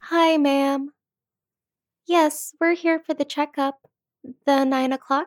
Hi, ma'am. Yes, we're here for the checkup. The 9 o'clock?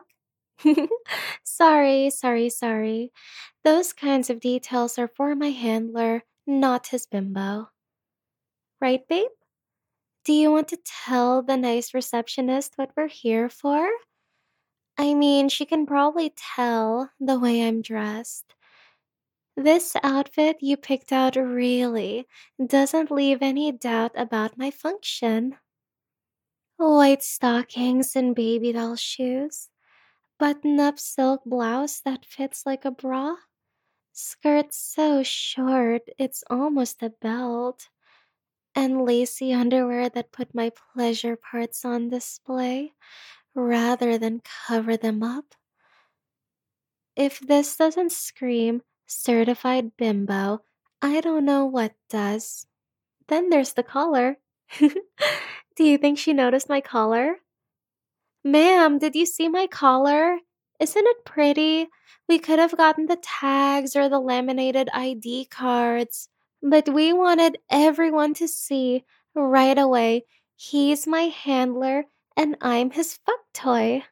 Sorry. Those kinds of details are for my handler, not his bimbo. Right, babe? Do you want to tell the nice receptionist what we're here for? I mean, she can probably tell the way I'm dressed. This outfit you picked out really doesn't leave any doubt about my function. White stockings and baby doll shoes, button up silk blouse that fits like a bra, skirt so short it's almost a belt, and lacy underwear that put my pleasure parts on display rather than cover them up. If this doesn't scream certified bimbo, I don't know what does. Then there's the collar. Do you think she noticed my collar? Ma'am, did you see my collar? Isn't it pretty? We could have gotten the tags or the laminated ID cards, but we wanted everyone to see right away he's my handler and I'm his fuck toy.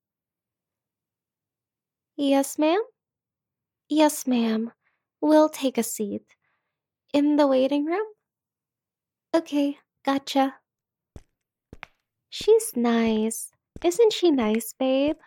Yes, ma'am? Yes, ma'am. We'll take a seat. In the waiting room? Okay, gotcha. She's nice. Isn't she nice, babe?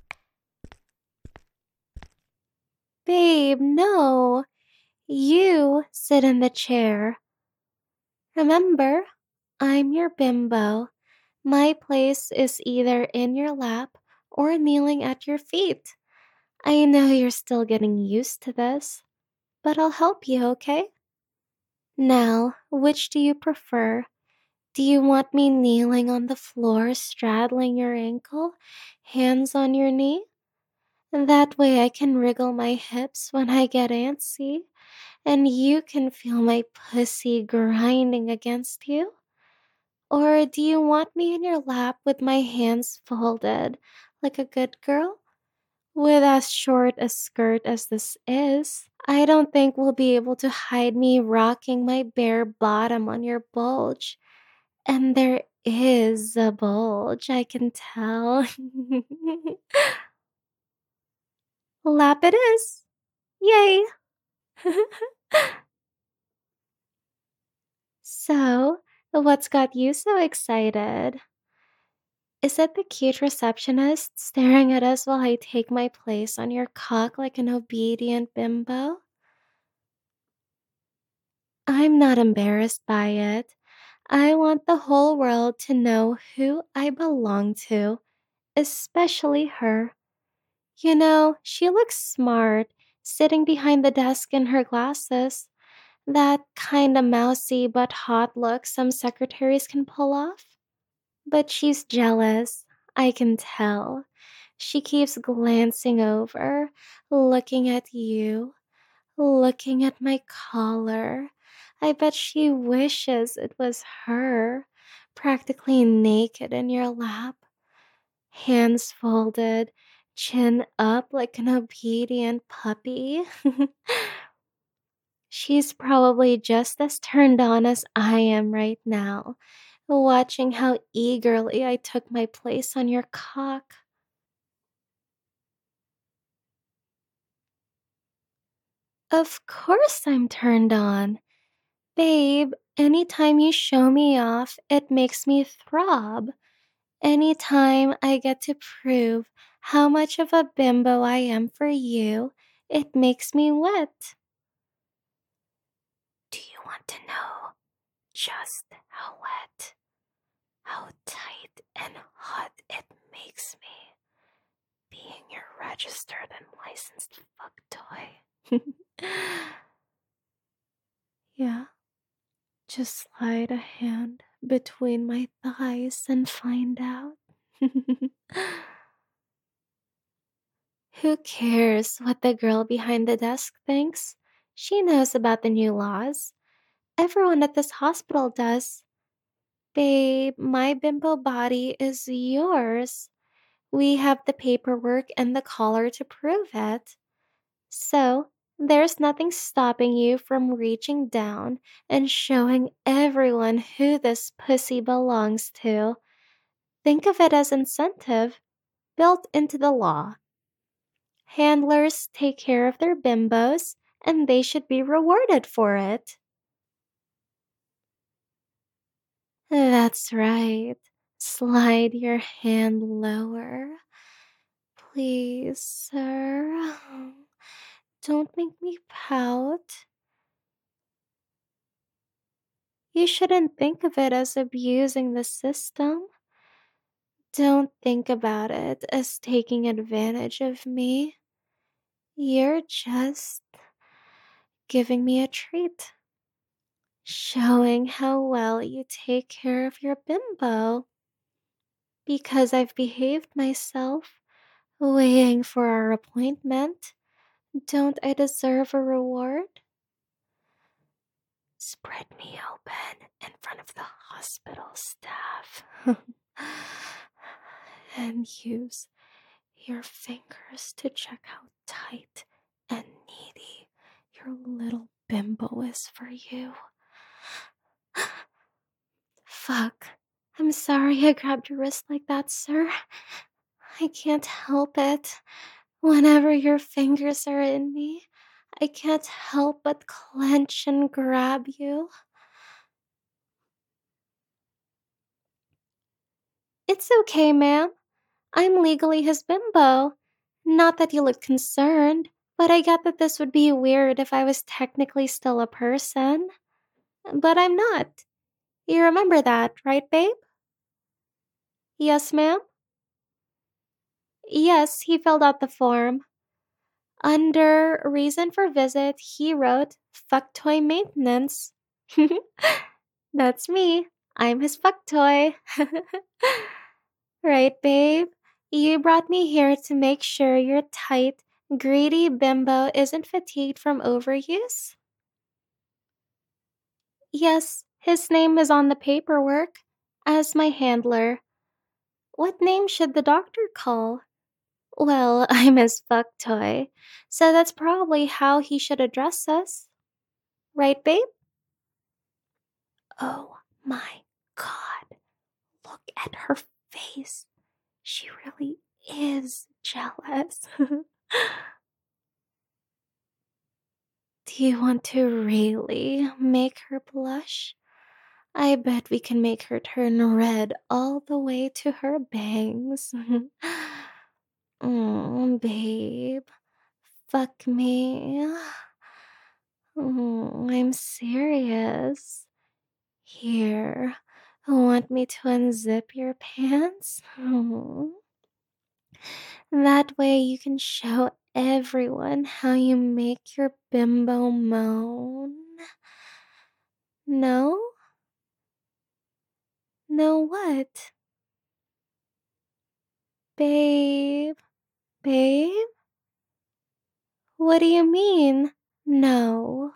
Babe, no. You sit in the chair. Remember, I'm your bimbo. My place is either in your lap or kneeling at your feet. I know you're still getting used to this, but I'll help you, okay? Now, which do you prefer? Do you want me kneeling on the floor, straddling your ankle, hands on your knee? That way I can wriggle my hips when I get antsy, and you can feel my pussy grinding against you? Or do you want me in your lap with my hands folded, like a good girl? With as short a skirt as this is, I don't think we'll be able to hide me rocking my bare bottom on your bulge. And there is a bulge, I can tell. Lap it is. Yay! So, what's got you so excited? Is it the cute receptionist staring at us while I take my place on your cock like an obedient bimbo? I'm not embarrassed by it. I want the whole world to know who I belong to, especially her. You know, she looks smart, sitting behind the desk in her glasses. That kinda mousy but hot look some secretaries can pull off. But she's jealous, I can tell. She keeps glancing over, looking at you, looking at my collar. I bet she wishes it was her, practically naked in your lap, hands folded, chin up like an obedient puppy. She's probably just as turned on as I am right now, watching how eagerly I took my place on your cock. Of course I'm turned on. Babe, anytime you show me off, it makes me throb. Anytime I get to prove how much of a bimbo I am for you, it makes me wet. Do you want to know just how wet, how tight and hot it makes me being your registered and licensed fuck toy? Yeah. Just slide a hand between my thighs and find out. Who cares what the girl behind the desk thinks? She knows about the new laws. Everyone at this hospital does. Babe, my bimbo body is yours. We have the paperwork and the collar to prove it. So, There's nothing stopping you from reaching down and showing everyone who this pussy belongs to. Think of it as incentive built into the law. Handlers take care of their bimbos, and they should be rewarded for it. That's right. Slide your hand lower. Please, sir. Don't make me pout. You shouldn't think of it as abusing the system. Don't think about it as taking advantage of me. You're just giving me a treat, showing how well you take care of your bimbo. Because I've behaved myself, waiting for our appointment, don't I deserve a reward? Spread me open in front of the hospital staff and use your fingers to check how tight and needy your little bimbo is for you. Fuck. I'm sorry I grabbed your wrist like that, sir. I can't help it. Whenever your fingers are in me, I can't help but clench and grab you. It's okay, ma'am. I'm legally his bimbo. Not that you look concerned, but I get that this would be weird if I was technically still a person. But I'm not. You remember that, right, babe? Yes, ma'am? Yes, he filled out the form. Under reason for visit, he wrote fuck toy maintenance. That's me. I'm his fuck toy. Right, babe? You brought me here to make sure your tight, greedy bimbo isn't fatigued from overuse? Yes, his name is on the paperwork as my handler. What name should the doctor call? Well, I'm his fuck toy, so that's probably how he should address us. Right, babe? Oh my god, look at her face. She really is jealous. Do you want to really make her blush? I bet we can make her turn red all the way to her bangs. Babe, fuck me. I'm serious. Here, want me to unzip your pants? That way you can show everyone how you make your bimbo moan. No? No what? Babe? Babe? What do you mean? No.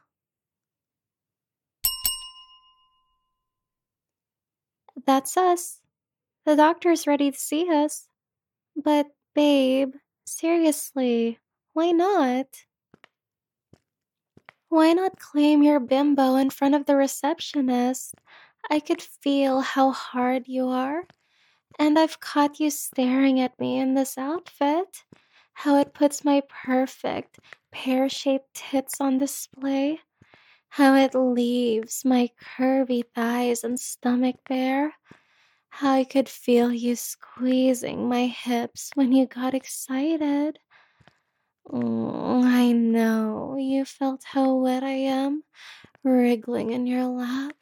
That's us. The doctor's ready to see us. But, babe, seriously, why not? Why not claim your bimbo in front of the receptionist? I could feel how hard you are. And I've caught you staring at me in this outfit. How it puts my perfect pear shaped tits on display. How it leaves my curvy thighs and stomach bare. How I could feel you squeezing my hips when you got excited. I know you felt how wet I am, wriggling in your lap.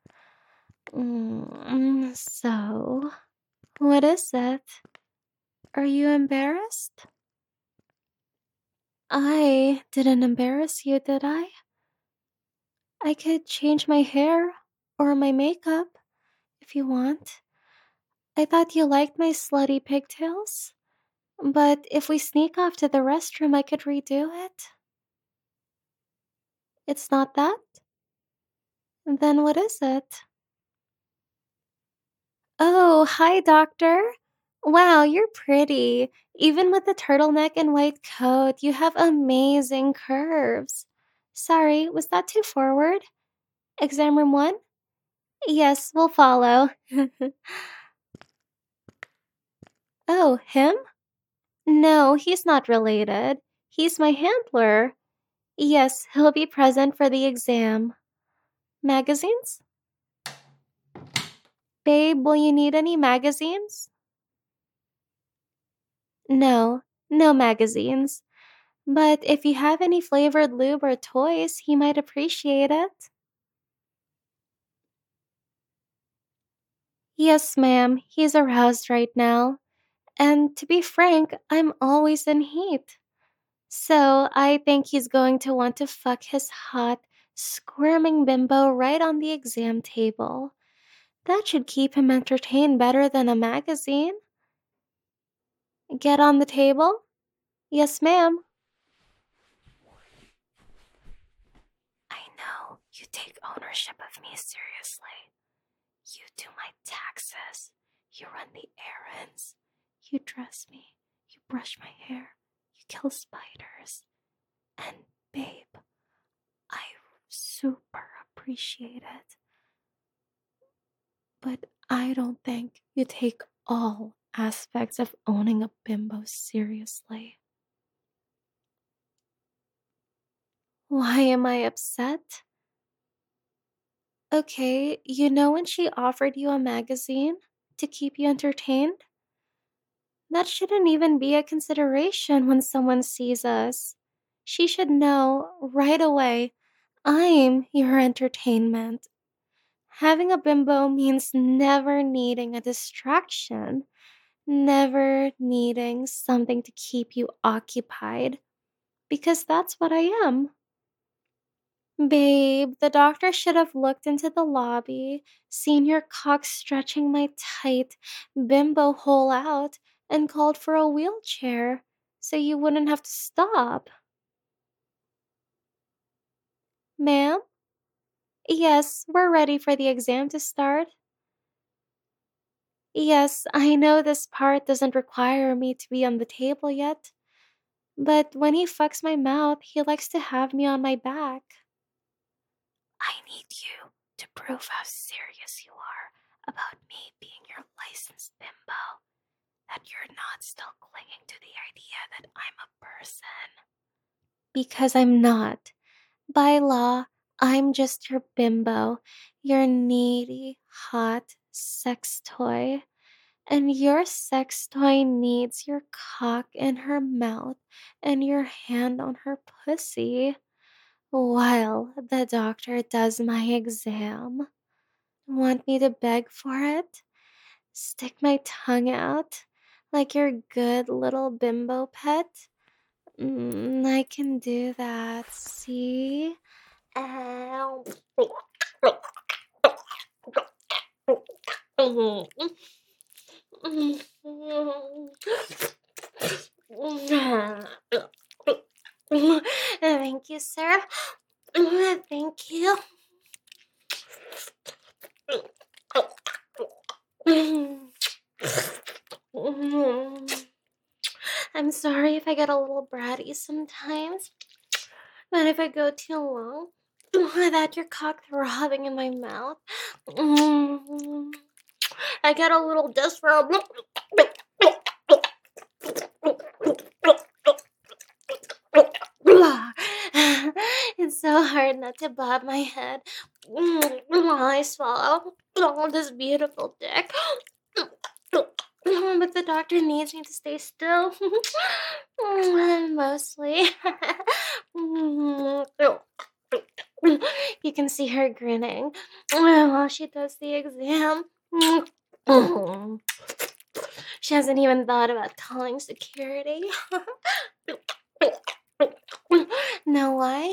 So, what is it? Are you embarrassed? I didn't embarrass you, did I? I could change my hair or my makeup if you want. I thought you liked my slutty pigtails. But if we sneak off to the restroom, I could redo it. It's not that? Then what is it? Oh, hi, doctor. Wow, you're pretty. Even with the turtleneck and white coat, you have amazing curves. Sorry, was that too forward? Exam room one? Yes, we'll follow. Oh, him? No, he's not related. He's my handler. Yes, he'll be present for the exam. Magazines? Babe, will you need any magazines? No, no magazines. But if you have any flavored lube or toys, he might appreciate it. Yes, ma'am, he's aroused right now. And to be frank, I'm always in heat. So I think he's going to want to fuck his hot, squirming bimbo right on the exam table. That should keep him entertained better than a magazine. Get on the table? Yes, ma'am. I know you take ownership of me seriously. You do my taxes. You run the errands. You dress me. You brush my hair. You kill spiders. And, babe, I super appreciate it. But I don't think you take all aspects of owning a bimbo seriously. Why am I upset? Okay, you know when she offered you a magazine to keep you entertained? That shouldn't even be a consideration when someone sees us. She should know right away I'm your entertainment. Having a bimbo means never needing a distraction, never needing something to keep you occupied, because that's what I am. Babe, the doctor should have looked into the lobby, seen your cock stretching my tight bimbo hole out, and called for a wheelchair so you wouldn't have to stop. Ma'am? Yes, we're ready for the exam to start. Yes, I know this part doesn't require me to be on the table yet, but when he fucks my mouth, he likes to have me on my back. I need you to prove how serious you are about me being your licensed bimbo, that you're not still clinging to the idea that I'm a person. Because I'm not. By law, I'm just your bimbo, your needy, hot sex toy. And your sex toy needs your cock in her mouth and your hand on her pussy while the doctor does my exam. Want me to beg for it? Stick my tongue out like your good little bimbo pet? I can do that. See? Ow. Thank you, sir. Thank you. I'm sorry if I get a little bratty sometimes, but if I go too long, that your cock throbbing in my mouth, I get a little desperate. It's so hard not to bob my head while I swallow all this beautiful dick. But the doctor needs me to stay still. Mostly. You can see her grinning while she does the exam. She hasn't even thought about calling security. Know why?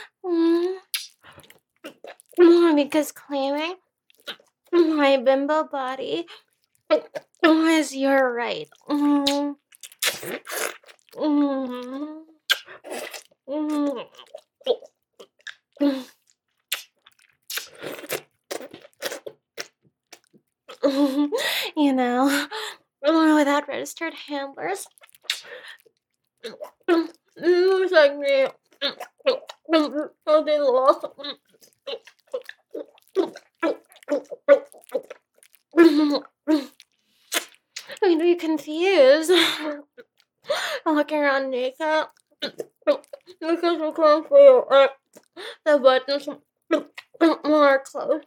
Because claiming my bimbo body is your right. You know, without registered handlers. Looks like me. They lost. I know you're confused. Walking around naked because I can't feel like the buttons more close.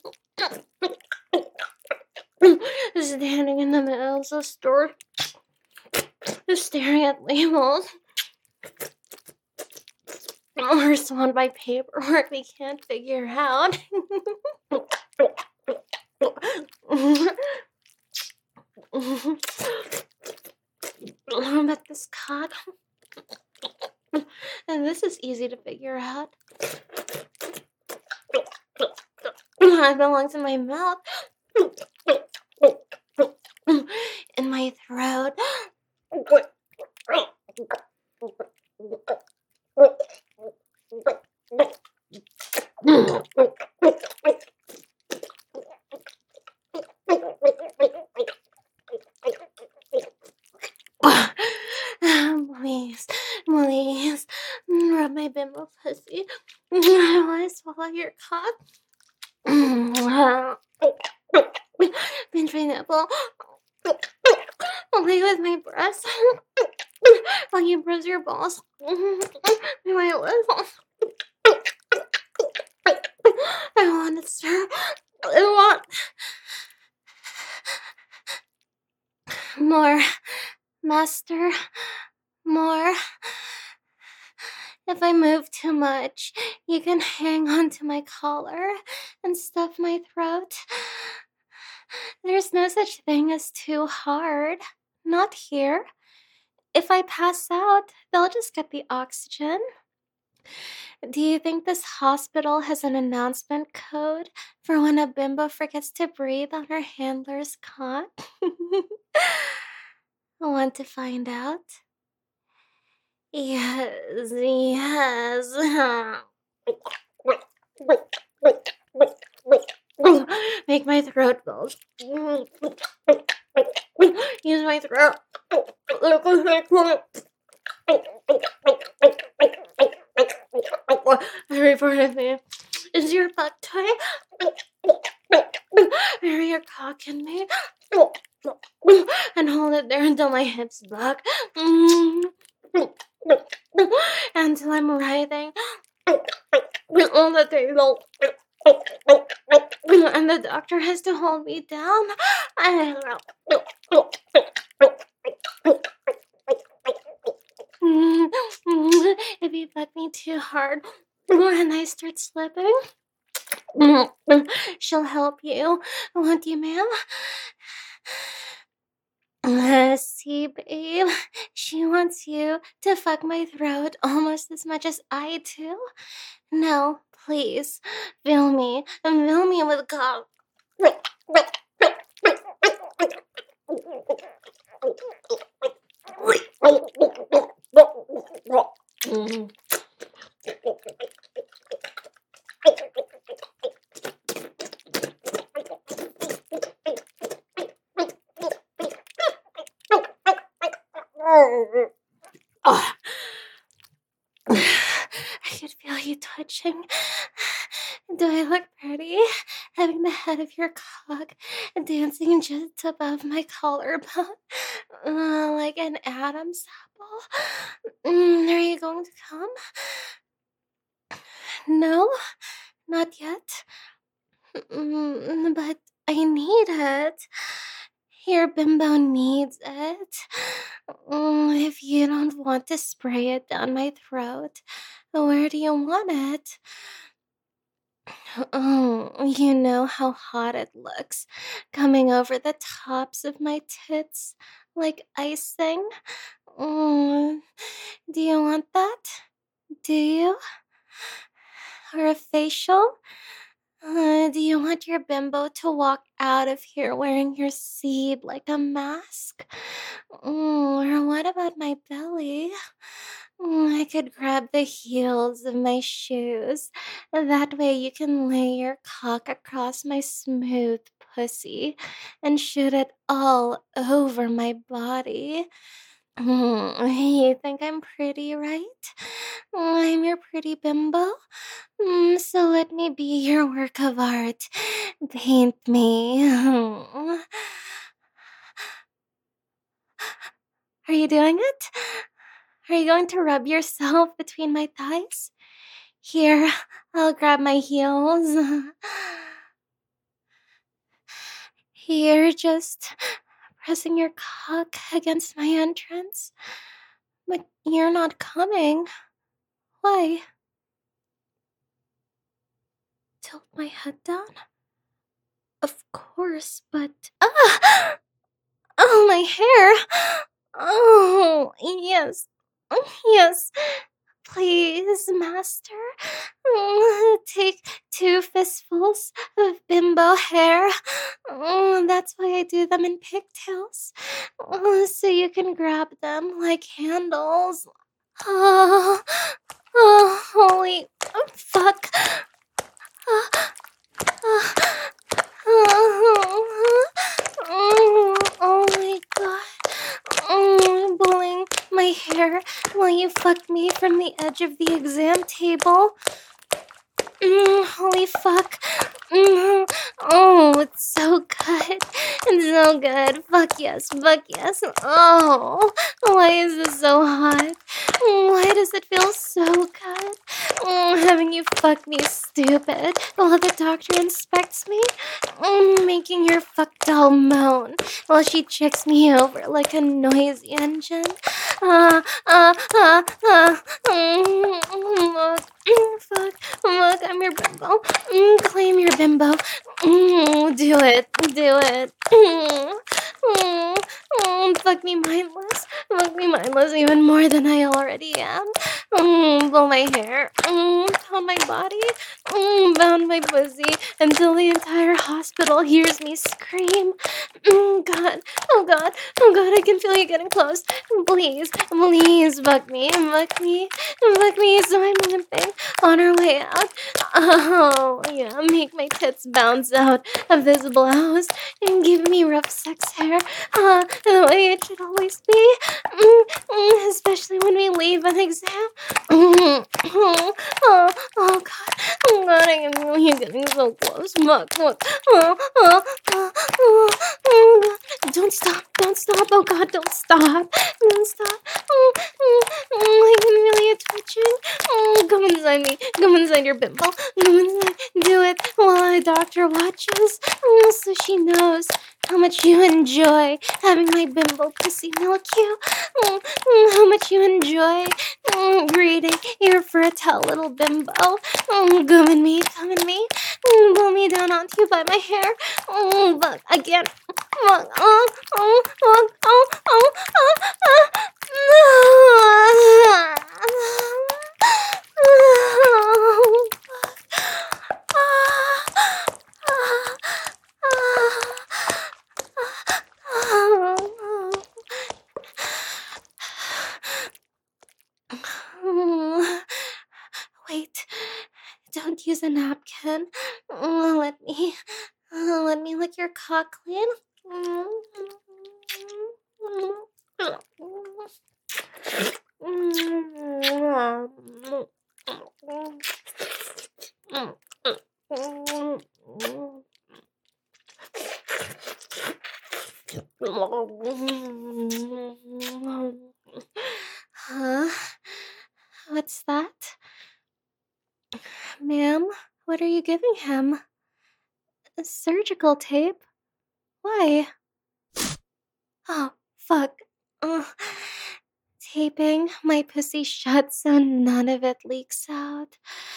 Standing in the middle of the store, just staring at labels. Or surrounded by paperwork we can't figure out. But this cock, and this is easy to figure out. It belongs in my mouth, in my throat. Please, please, rub my bimbo pussy. I want to swallow your cock. Pinch my nipple. Play with my breasts. While you bruise your balls. My lips. I want to stir. I want more. Master, more. If I move too much, you can hang onto my collar and stuff my throat. There's no such thing as too hard. Not here. If I pass out, they'll just get the oxygen. Do you think this hospital has an announcement code for when a bimbo forgets to breathe on her handler's cot? Want to find out? Yes, yes. Make my throat bulge. Use my throat. Every part of me is your butt toy. Bury your cock in me. And hold it there until my hips buck. Until I'm writhing on the table. And the doctor has to hold me down. If you fuck me too hard and I start slipping, she'll help you. Won't you, ma'am? See, babe, she wants you to fuck my throat almost as much as I do. No, please, fill me with cock. Oh, I could feel you touching. Do I look pretty? Having the head of your cock dancing just above my collarbone, like an Adam's apple. Are you going to come? No, not yet. But I need it. Your bimbo needs it. If you don't want to spray it down my throat, where do you want it? Oh, you know how hot it looks coming over the tops of my tits like icing. Mm, do you want that? Do you? Or a facial? Do you you want your bimbo to walk out of here wearing your seed like a mask? Or what about my belly? I could grab the heels of my shoes. That way you can lay your cock across my smooth pussy and shoot it all over my body. You think I'm pretty, right? I'm your pretty bimbo. So let me be your work of art. Paint me. Are you doing it? Are you going to rub yourself between my thighs? Here, I'll grab my heels. Here, just pressing your cock against my entrance. But you're not coming. Why? Tilt my head down? Of course, but. Ah! Oh, my hair! Oh, yes. Yes. Please, master. Take two fistfuls of bimbo hair. That's why I do them in pigtails. So you can grab them like handles. Oh, holy fuck. Oh my god. Pulling my hair while you fuck me from the edge of the exam table. Holy fuck. Oh, it's so good. It's so good. Fuck yes, fuck yes. Oh, why is this so hot? Why does it feel so good? Having you fuck me stupid while the doctor inspects me? Making your fuck doll moan while she checks me over like a noisy engine. Fuck, fuck, I'm your bimbo. Claim your bimbo. Do it, do it. Fuck me mindless. Fuck me mindless even more than I already am. Blow my hair. Pound my body. Bound my pussy until the entire hospital hears me scream. God, oh god, oh god, I can feel you getting close. Please, please, fuck me, fuck me, fuck me so I'm limping on our way out. Oh, yeah, make my tits bounce out of this blouse and give me rough sex hair, the way it should always be, especially when we leave an exam. Oh god, oh god, I can feel you getting so close. Fuck, fuck. Don't stop, don't stop, oh god, don't stop, don't stop. I can feel you twitching. Come inside me, come inside your bimbo, come inside, do it while the doctor watches, so she knows how much you enjoy having my bimbo pussy milk you, how much you enjoy breeding your fertile little bimbo. Come in me, pull me down onto you by my hair, but again, Wait, don't use a napkin. Let me lick your cock clean. Huh? What's that? Ma'am, what are you giving him? Surgical tape? Why? Oh, fuck. Ugh. Taping my pussy shut so none of it leaks out.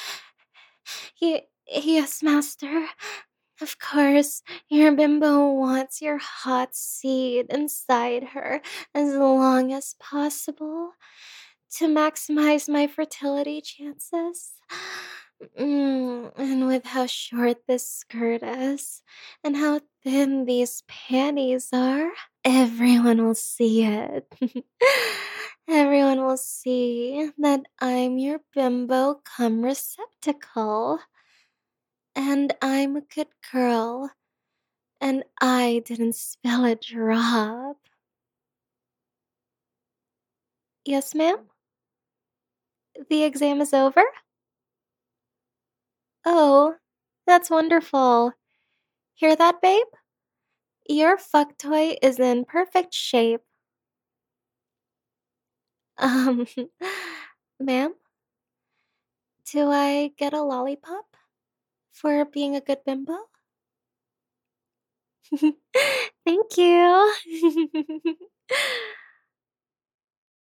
Yes, master. Of course, your bimbo wants your hot seed inside her as long as possible to maximize my fertility chances. And with how short this skirt is, and how thin these panties are, everyone will see it. Everyone will see that I'm your bimbo cum receptacle, and I'm a good girl, and I didn't spill a drop. Yes, ma'am? The exam is over? Oh, that's wonderful. Hear that, babe? Your fuck toy is in perfect shape. Um, ma'am, do I get a lollipop for being a good bimbo? Thank you.